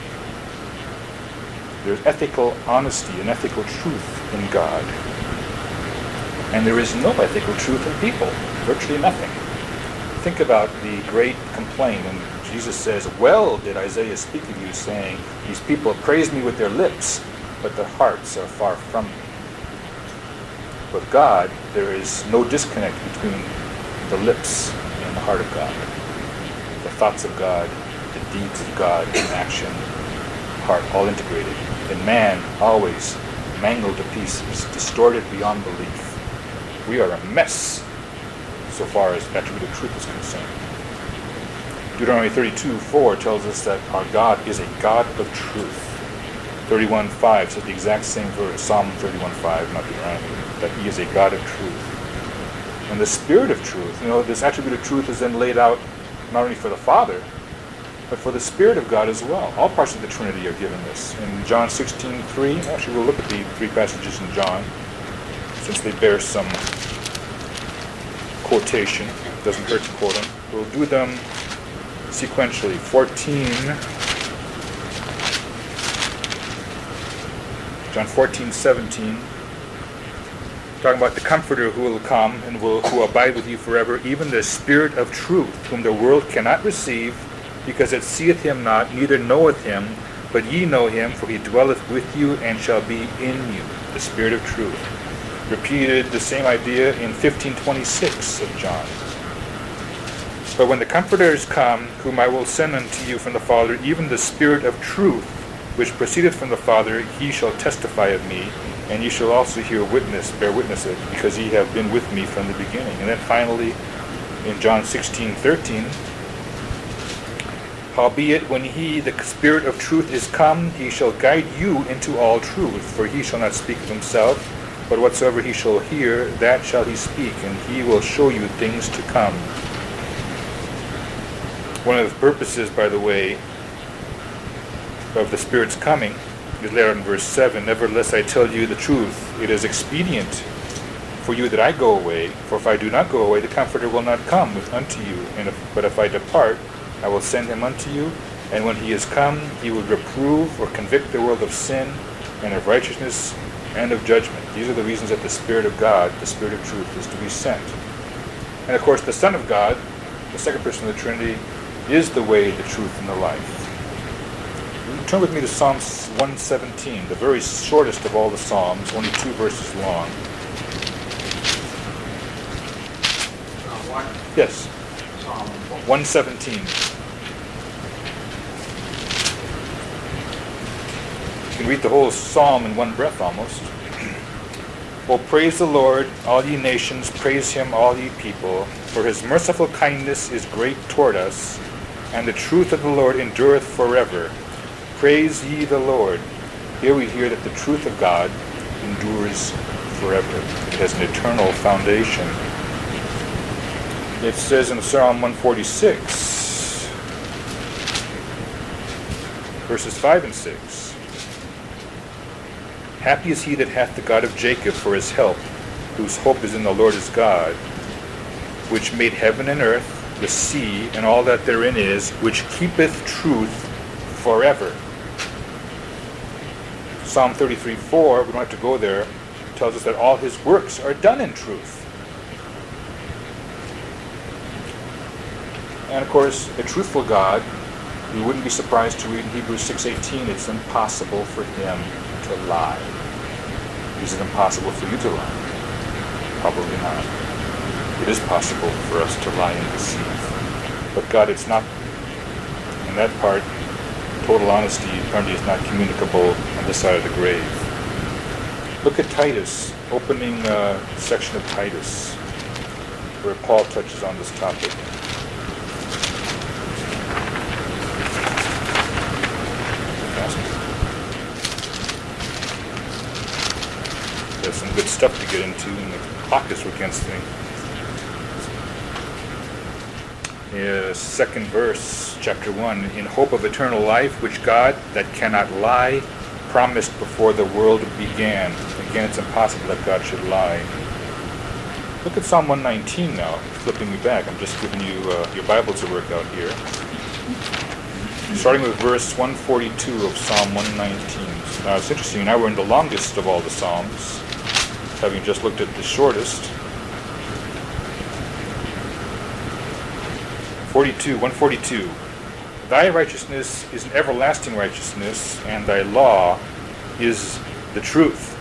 There's ethical honesty and ethical truth in God. And there is no ethical truth in people, virtually nothing. Think about the great complaint, and Jesus says, "Well did Isaiah speak of you, saying, these people praise me with their lips, but their hearts are far from me." With God, there is no disconnect between the lips and the heart of God. The thoughts of God, the deeds of God in action, heart, all integrated. And man, always mangled to pieces, distorted beyond belief. We are a mess so far as attributed truth is concerned. Deuteronomy 32:4 tells us that our God is a God of truth. 31:5 says the exact same verse, Psalm 31:5, not Deuteronomy, that he is a God of truth. And the Spirit of truth, this attribute of truth is then laid out not only for the Father, but for the Spirit of God as well. All parts of the Trinity are given this. In John 16:3, actually we'll look at the three passages in John, since they bear some quotation. It doesn't hurt to quote them. We'll do them sequentially. 14, John 14:17, talking about the Comforter who will come and who will abide with you forever, even the Spirit of truth, whom the world cannot receive, because it seeth him not, neither knoweth him, but ye know him, for he dwelleth with you and shall be in you, the Spirit of truth. Repeated the same idea in 15:26 of John. But when the Comforter is come, whom I will send unto you from the Father, even the Spirit of truth, which proceedeth from the Father, he shall testify of me, and ye shall also bear witness it, because ye have been with me from the beginning. And then finally, in John 16:13, howbeit when he, the Spirit of truth, is come, he shall guide you into all truth, for he shall not speak of himself, but whatsoever he shall hear, that shall he speak, and he will show you things to come. One of the purposes, by the way, of the Spirit's coming is later in verse 7, nevertheless I tell you the truth, it is expedient for you that I go away, for if I do not go away, the Comforter will not come unto you, but if I depart, I will send him unto you, and when he is come, he will reprove or convict the world of sin, and of righteousness, and of judgment. These are the reasons that the Spirit of God, the Spirit of truth, is to be sent. And of course, the Son of God, the second person of the Trinity, is the way, the truth, and the life. Turn with me to Psalm 117, the very shortest of all the Psalms, only 2 verses long. Yes. Psalm 117. You can read the whole psalm in one breath almost. Oh, praise the Lord, all ye nations, praise him, all ye people, for his merciful kindness is great toward us, and the truth of the Lord endureth forever. Praise ye the Lord. Here we hear that the truth of God endures forever. It has an eternal foundation. It says in Psalm 146, verses 5 and 6, happy is he that hath the God of Jacob for his help, whose hope is in the Lord his God, which made heaven and earth, the sea, and all that therein is, which keepeth truth forever. Psalm 33:4, we don't have to go there, tells us that all his works are done in truth. And of course, a truthful God, we wouldn't be surprised to read in Hebrews 6:18, it's impossible for him to lie. Is it impossible for you to lie? Probably not. It is possible for us to lie and deceive. But God, it's not, in that part, total honesty apparently is not communicable on this side of the grave. Look at Titus, opening section of Titus, where Paul touches on this topic. There's some good stuff to get into, and the clock is against me. Second verse, chapter 1, in hope of eternal life, which God, that cannot lie, promised before the world began. Again, it's impossible that God should lie. Look at Psalm 119 now, flipping me back. I'm just giving you your Bible to work out here. Starting with verse 142 of Psalm 119. Now, it's interesting, now we're in the longest of all the Psalms, having just looked at the shortest. 142. Thy righteousness is an everlasting righteousness, and thy law is the truth.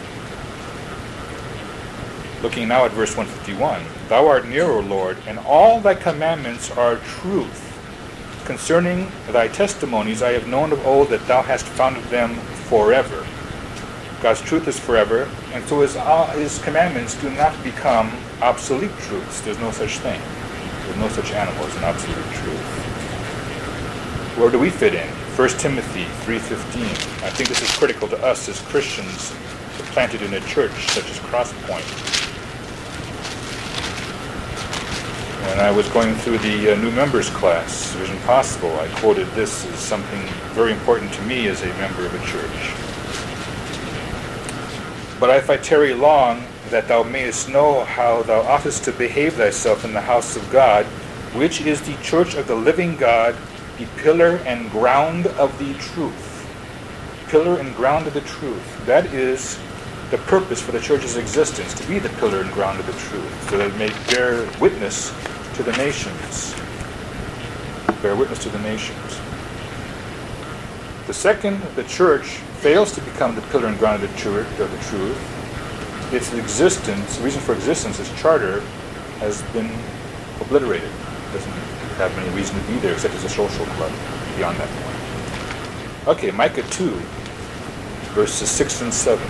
Looking now at verse 151. Thou art near, O Lord, and all thy commandments are truth. Concerning thy testimonies I have known of old that thou hast founded them forever. God's truth is forever, and so his commandments do not become obsolete truths. There's no such thing. There's no such animal as an absolute truth. Where do we fit in? 1 Timothy 3:15. I think this is critical to us as Christians planted in a church such as Crosspoint. When I was going through the new members class, Vision Possible, I quoted this as something very important to me as a member of a church. But if I tarry long, that thou mayest know how thou oughtest to behave thyself in the house of God, which is the church of the living God, the pillar and ground of the truth. Pillar and ground of the truth. That is the purpose for the church's existence, to be the pillar and ground of the truth, so that it may bear witness to the nations. Bear witness to the nations. The second the church fails to become the pillar and ground of the truth, its existence, reason for existence, its charter, has been obliterated. It doesn't have any reason to be there except as a social club beyond that point. Okay, Micah 2, verses 6 and 7.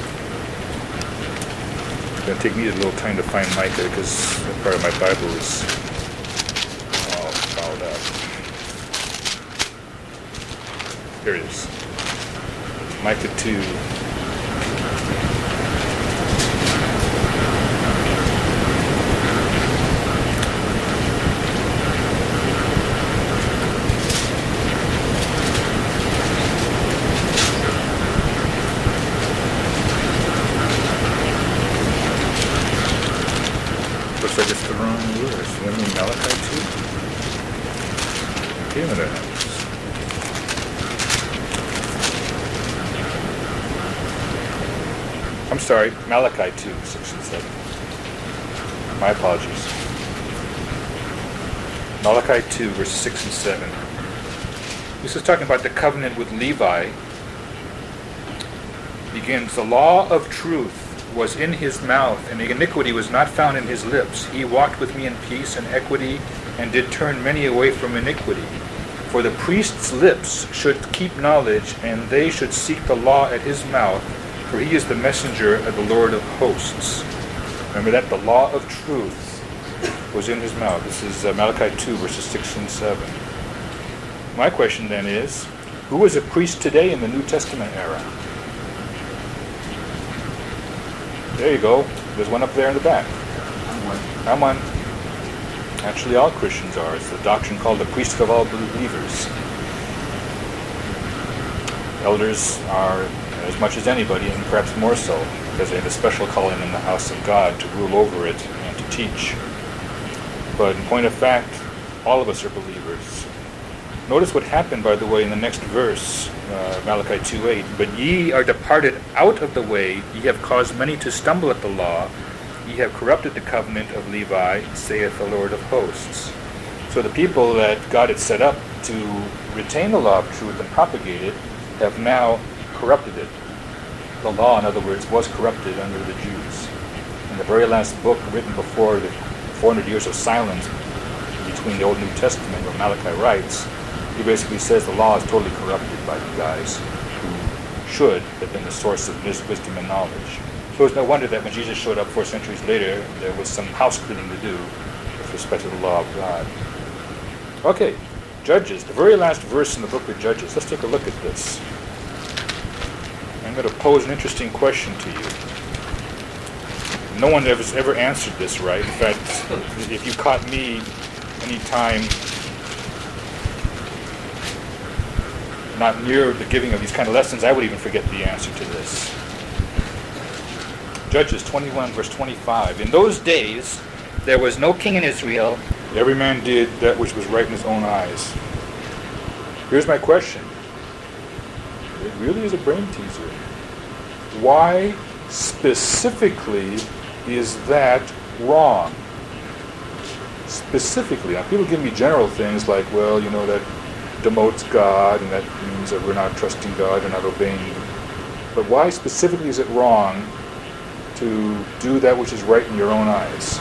It's going to take me a little time to find Micah because that part of my Bible is all fouled up. Here it is. Micah 2. Looks like it's the wrong verse. You mean Malachi 2? Okay, what I have. I'm sorry, Malachi 2, 6 and 7. My apologies. Malachi 2, verse 6 and 7. This is talking about the covenant with Levi. Begins, the law of truth was in his mouth, and iniquity was not found in his lips. He walked with me in peace and equity, and did turn many away from iniquity. For the priest's lips should keep knowledge, and they should seek the law at his mouth, for he is the messenger of the Lord of hosts. Remember that? The law of truth was in his mouth. This is Malachi 2, verses 6 and 7. My question then is, who is a priest today in the New Testament era? There you go. There's one up there in the back. I'm one. Actually, all Christians are. It's the doctrine called the priesthood of all believers. Elders are as much as anybody, and perhaps more so, because they have a special calling in the house of God to rule over it and to teach. But in point of fact, all of us are believers. Notice what happened, by the way, in the next verse, Malachi 2:8. But ye are departed out of the way, ye have caused many to stumble at the law, ye have corrupted the covenant of Levi, saith the Lord of hosts. So the people that God had set up to retain the law of truth and propagate it have now corrupted it. The law, in other words, was corrupted under the Jews. In the very last book written before the 400 years of silence between the Old and New Testament, where Malachi writes, he basically says the law is totally corrupted by the guys who should have been the source of wisdom and knowledge. So it's no wonder that when Jesus showed up 4 centuries later, there was some house cleaning to do with respect to the law of God. Okay, Judges, the very last verse in the book of Judges. Let's take a look at this. I'm going to pose an interesting question to you. No one has ever answered this right. In fact, if you caught me any time not near the giving of these kind of lessons, I would even forget the answer to this. Judges 21, verse 25. In those days, there was no king in Israel. Every man did that which was right in his own eyes. Here's my question. It really is a brain teaser. Why specifically is that wrong? Specifically. Now, people give me general things like, well, you know, that demotes God, and that means that we're not trusting God and not obeying Him. But why specifically is it wrong to do that which is right in your own eyes?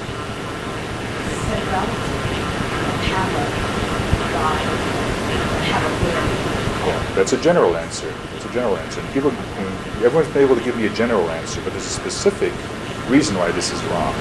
Yeah, that's a general answer. It's a general answer. People, everyone's been able to give me a general answer, but there's a specific reason why this is wrong.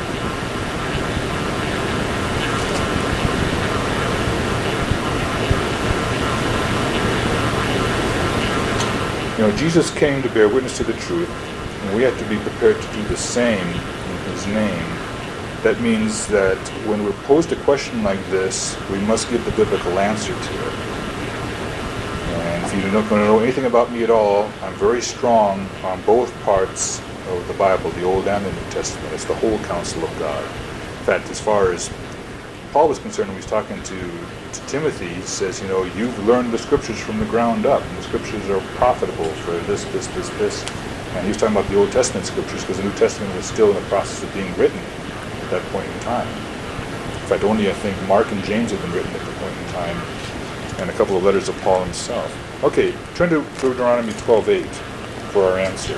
You know, Jesus came to bear witness to the truth, and we have to be prepared to do the same in His name. That means that when we're posed a question like this, we must give the biblical answer to it. And if you're not going to know anything about me at all, I'm very strong on both parts of the Bible, the Old and the New Testament. It's the whole counsel of God. In fact, as far as Paul was concerned when he was talking to Timothy, he says, you know, you've learned the Scriptures from the ground up, and the Scriptures are profitable for this. And he was talking about the Old Testament scriptures because the New Testament was still in the process of being written at that point in time. In fact, only I think Mark and James had been written at the point in time, and a couple of letters of Paul himself. Okay, turn to Deuteronomy 12:8 for our answer.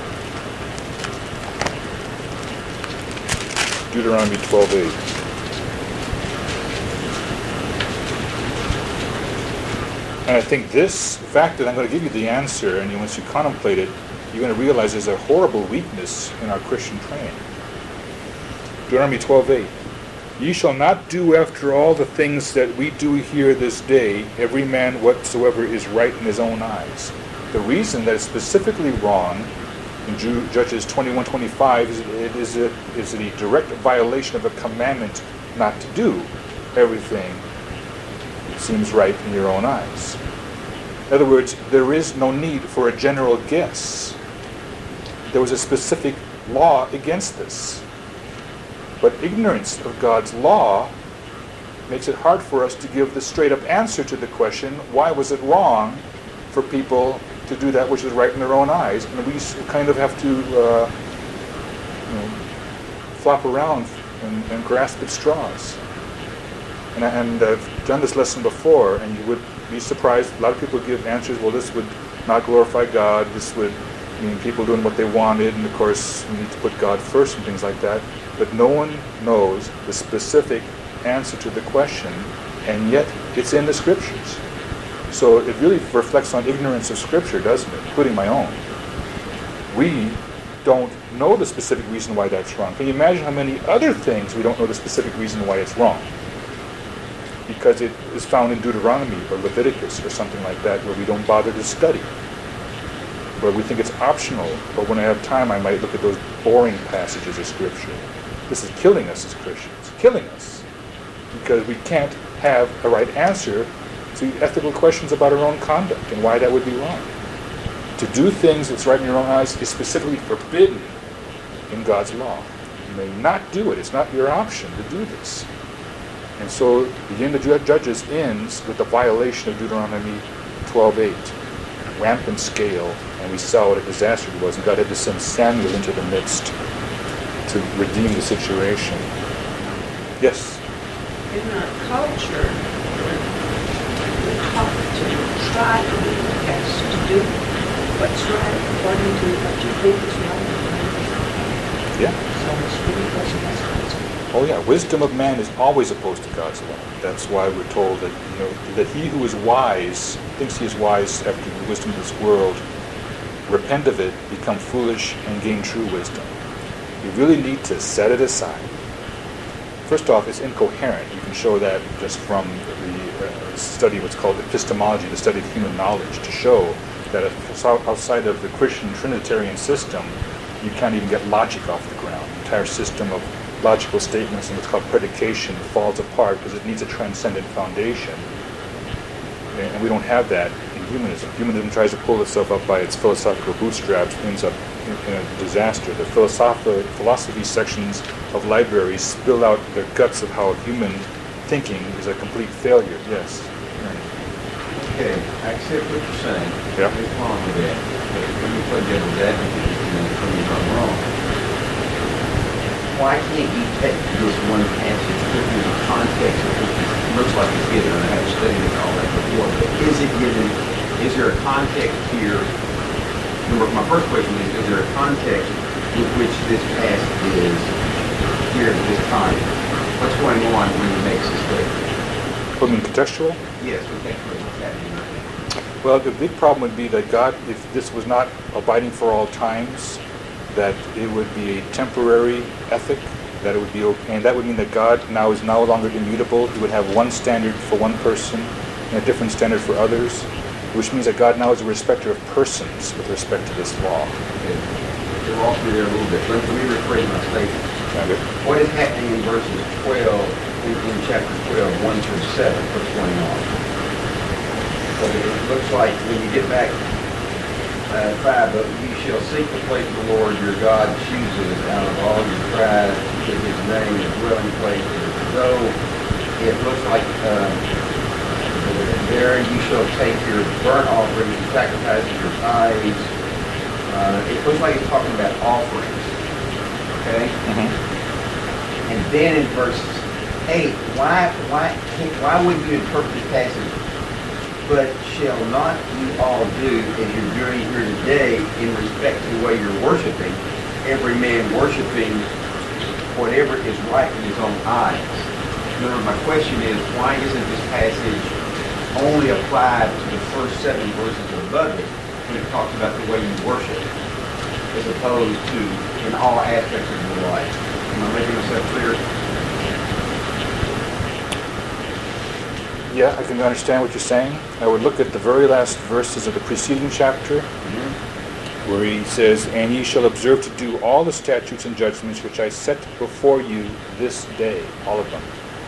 Deuteronomy 12:8. And I think this fact that I'm going to give you the answer, and once you contemplate it, you're going to realize there's a horrible weakness in our Christian training. Deuteronomy 12:8. Ye shall not do after all the things that we do here this day, every man whatsoever is right in his own eyes. The reason that it's specifically wrong in Judges 21:25 is a direct violation of a commandment not to do everything that seems right in your own eyes. In other words, there is no need for a general guess. There was a specific law against this. But ignorance of God's law makes it hard for us to give the straight-up answer to the question, why was it wrong for people to do that which is right in their own eyes? And we kind of have to flop around and grasp at straws. And I've done this lesson before, and you would be surprised. A lot of people give answers, well, this would not glorify God, this would mean people doing what they wanted, and of course we need to put God first and things like that. But no one knows the specific answer to the question, and yet it's in the Scriptures. So it really reflects on ignorance of Scripture, doesn't it? Including my own. We don't know the specific reason why that's wrong. Can you imagine how many other things we don't know the specific reason why it's wrong? Because it is found in Deuteronomy or Leviticus or something like that, where we don't bother to study, where we think it's optional, but when I have time I might look at those boring passages of Scripture. This is killing us as Christians, killing us, because we can't have a right answer to ethical questions about our own conduct and why that would be wrong. To do things that's right in your own eyes is specifically forbidden in God's law. You may not do it. It's not your option to do this. And so the end of Judges ends with the violation of Deuteronomy 12:8, rampant scale, and we saw what a disaster it was, and God had to send Samuel into the midst to redeem the situation. Yes? In our culture, we're taught to try to do the best, to do what's right according to what you think is right. Yeah. So it's really wasn't as possible. Oh yeah, wisdom of man is always opposed to God's law. That's why we're told that that he who is wise, thinks he is wise after the wisdom of this world, repent of it, become foolish, and gain true wisdom. You really need to set it aside. First off, it's incoherent. You can show that just from the study of what's called epistemology, the study of human knowledge, to show that outside of the Christian Trinitarian system, you can't even get logic off the ground. The entire system of logical statements and what's called predication falls apart because it needs a transcendent foundation. And we don't have that in humanism. Humanism tries to pull itself up by its philosophical bootstraps, ends up in a disaster. The philosophy sections of libraries spill out the guts of how human thinking is a complete failure. Yes? Okay, I accept what you're saying. Yeah. There's wrong with that. But when you play devil's advocate, and tell me if I'm wrong, why can't you take this one passage, put it in the context of what it looks like it's given? I haven't studied all that before, but is it given, is there a context here? My first question is there a context with which this passage is here at this time? What's going on when it makes this statement? I mean contextual? Yes, contextually, what's happening right now? Well, the big problem would be that God, if this was not abiding for all times, that it would be a temporary ethic, that it would be, and that would mean that God now is no longer immutable. He would have one standard for one person and a different standard for others, which means that God now is a respecter of persons with respect to this law. Okay. We'll walk through there a little bit. Let me rephrase my statement. Okay. What is happening in verses 12, in chapter 12, 1 through 7? What's going on? Well, it looks like when you get back 5, but you shall seek the place of the Lord your God chooses out of all your tribes to his name, his dwelling place. Though it looks like there you shall take your burnt offerings and sacrifices your tithes It looks like it's talking about offerings. Okay? And then in verse 8, why wouldn't you interpret this passage? But shall not you all do as you're doing here today in respect to the way you're worshiping, every man worshiping whatever is right in his own eyes? Remember, my question is, why isn't this passage only applied to the first 7 verses above it when it talks about the way you worship, as opposed to in all aspects of your life? Am I making myself clear? Yeah, I can understand what you're saying. I would look at the very last verses of the preceding chapter, where he says, "And ye shall observe to do all the statutes and judgments which I set before you this day," all of them.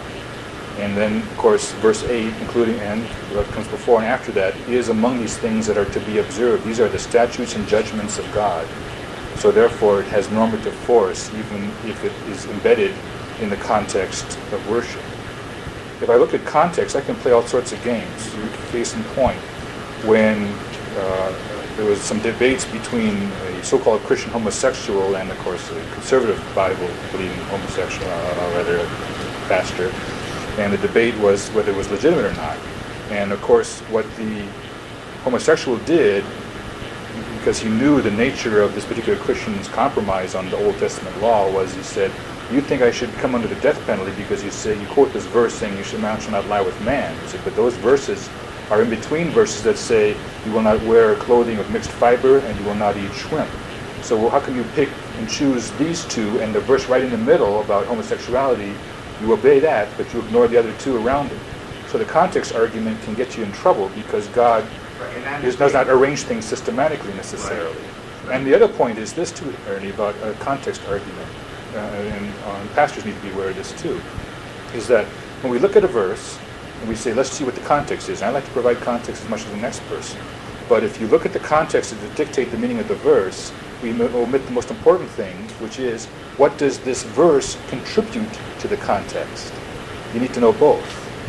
And then, of course, verse 8, including and what comes before and after that, is among these things that are to be observed. These are the statutes and judgments of God. So therefore, it has normative force, even if it is embedded in the context of worship. If I look at context, I can play all sorts of games. Case in point, when there was some debates between a so-called Christian homosexual and, of course, a conservative Bible-believing homosexual, rather, pastor, and the debate was whether it was legitimate or not. And, of course, what the homosexual did, because he knew the nature of this particular Christian's compromise on the Old Testament law, was he said, "You think I should come under the death penalty because you quote this verse saying you shall not lie with man." He said, but those verses are in between verses that say you will not wear clothing of mixed fiber and you will not eat shrimp. So how can you pick and choose these two, and the verse right in the middle about homosexuality, you obey that, but you ignore the other two around it? So the context argument can get you in trouble because God does not arrange things systematically necessarily. Right. And the other point is this too, Ernie, about a context argument. And pastors need to be aware of this too, is that when we look at a verse and we say, let's see what the context is, and I like to provide context as much as the next person, but if you look at the context to dictate the meaning of the verse, we omit the most important thing, which is, what does this verse contribute to the context? You need to know both.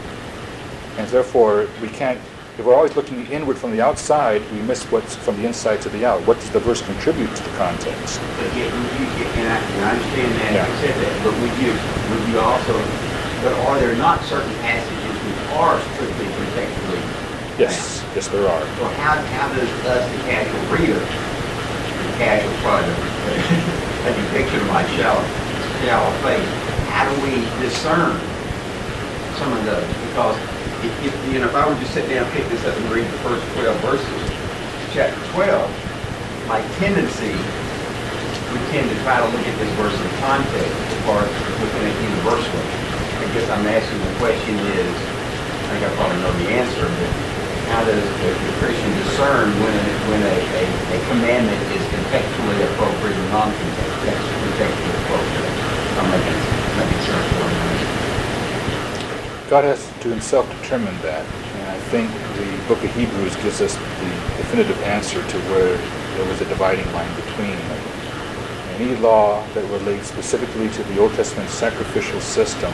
And therefore, we can't, if we're always looking inward from the outside, we miss what's from the inside to the out. What does the verse contribute to the context? But yet, and I understand that, yeah. I said that, but would you also, but are there not certain passages which are strictly contextually? Yes, yes there are. So how does us, the casual reader, the casual product, a depiction of my shallow faith, how do we discern some of those? Because if I were to sit down and pick this up and read the first 12 verses, chapter 12, my tendency would tend to try to look at this verse in context as far as looking at universally. I guess I'm asking the question is, I think I probably know the answer, but how does the Christian discern when a commandment is contextually appropriate or non-contextually appropriate? I'm making sense for me. God has to himself determine that, and I think the book of Hebrews gives us the definitive answer to where there was a dividing line between them. Any law that relates specifically to the Old Testament sacrificial system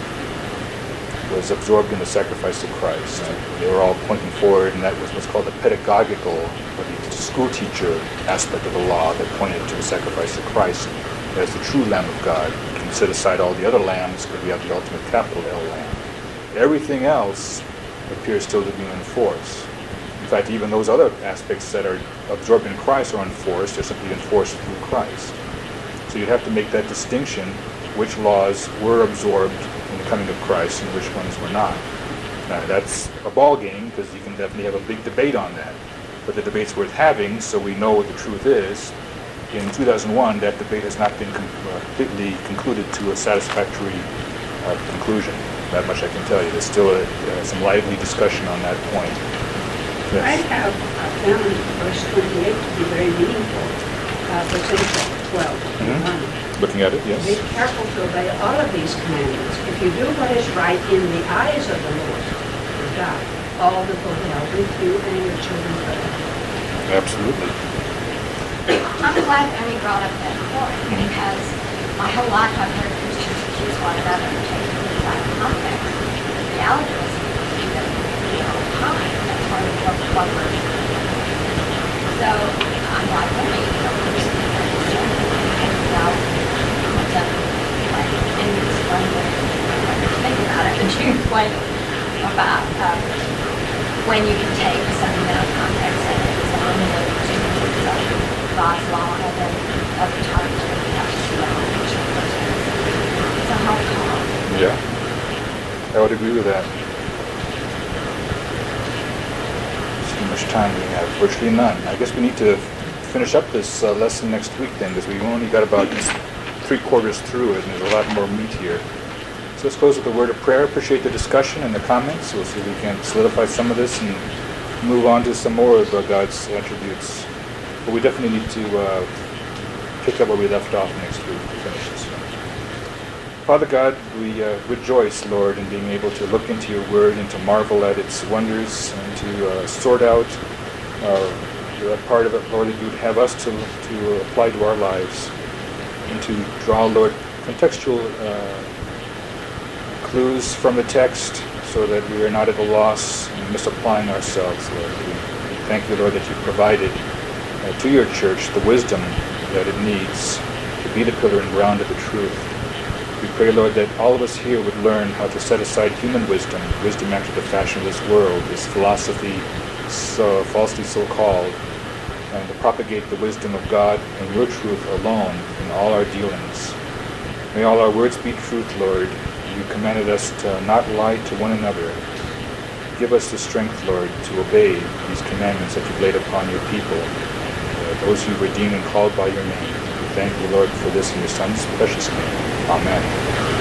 was absorbed in the sacrifice of Christ. They were all pointing forward, and that was what's called the pedagogical, or the school teacher aspect of the law that pointed to the sacrifice of Christ as the true Lamb of God. You can set aside all the other lambs because we have the ultimate capital L Lamb. Everything else appears still to be in force. In fact, even those other aspects that are absorbed in Christ are enforced. They're simply enforced through Christ. So you have to make that distinction, which laws were absorbed in the coming of Christ and which ones were not. Now, that's a ball game because you can definitely have a big debate on that. But the debate's worth having, so we know what the truth is. In 2001, that debate has not been completely concluded to a satisfactory conclusion. That much I can tell you. There's still some lively discussion on that point. Yes. I have found verse 28 to be very meaningful. Verse 12. Looking at it, yes. Be careful to obey all of these commandments. If you do what is right in the eyes of the Lord your God, all that will be well with you and your children forever. Absolutely. I'm glad Ernie brought up that point because my whole life I've heard Christians accuse one another of taking things out of context. The reality is that we all time that's part of what we're doing. So I'm like, about when you can take something out of context and it's eliminated to God's law, and then other times when you have to see the whole picture of those things. It's a hard call. Yeah, I would agree with that. How much time do we have? Virtually none. I guess we need to finish up this lesson next week then, because we only got about 3/4 through it, and there's a lot more meat here. So let's close with a word of prayer. Appreciate the discussion and the comments. We'll see if we can solidify some of this and move on to some more of God's attributes. But we definitely need to pick up where we left off next week to finish this one. Father God, we rejoice, Lord, in being able to look into your word and to marvel at its wonders and to sort out that part of it, Lord, that you would have us to apply to our lives and to draw, Lord, contextual clues from the text so that we are not at a loss in misapplying ourselves, Lord. We thank you, Lord, that you provided to your church the wisdom that it needs to be the pillar and ground of the truth. We pray, Lord, that all of us here would learn how to set aside human wisdom, wisdom after the fashion of this world, this philosophy falsely so-called, and to propagate the wisdom of God and your truth alone in all our dealings. May all our words be truth, Lord. You commanded us to not lie to one another. Give us the strength, Lord, to obey these commandments that you've laid upon your people, those you've redeemed and called by your name. We thank you, Lord, for this in your Son's precious name. Amen.